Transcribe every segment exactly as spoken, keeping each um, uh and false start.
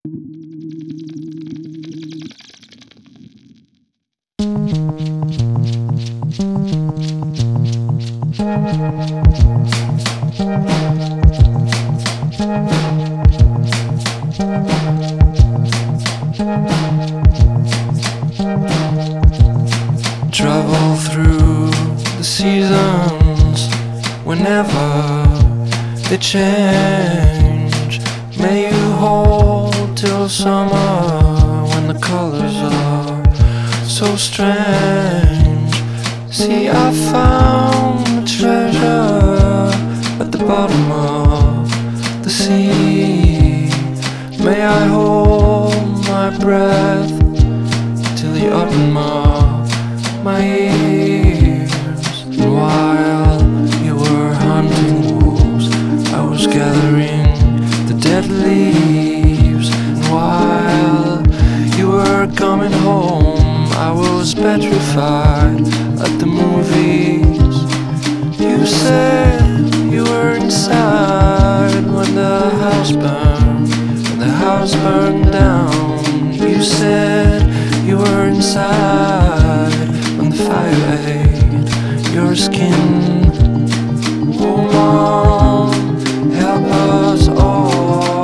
Travel through the seasons whenever they change. May you hold till summer when the colors are so strange. See, I found a treasure at the bottom of the sea. May I hold my breath till the autumn of my ears. And while you were hunting wolves, I was gathering the dead leaves. And while you were coming home, I was petrified at the movies. You said you were inside when the house burned, when the house burned down. You said you were inside when the fire ate your skin. Oh, Mom, help us all.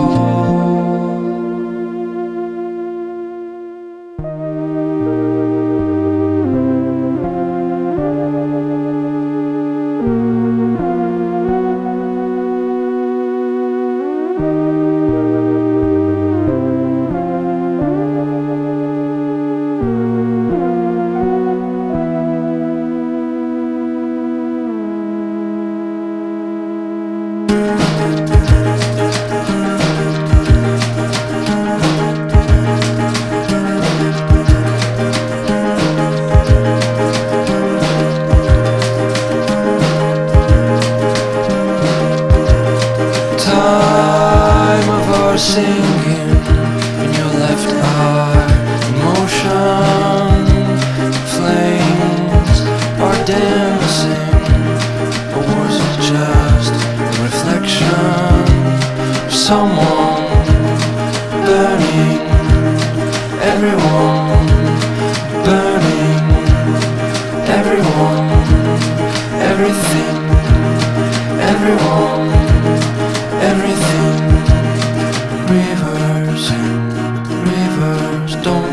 Time of our singing in your left eye, motion, flames are dancing, or was it just a reflection of someone burning, everyone burning, everyone, everything, everyone, everything. Rivers, rivers, don't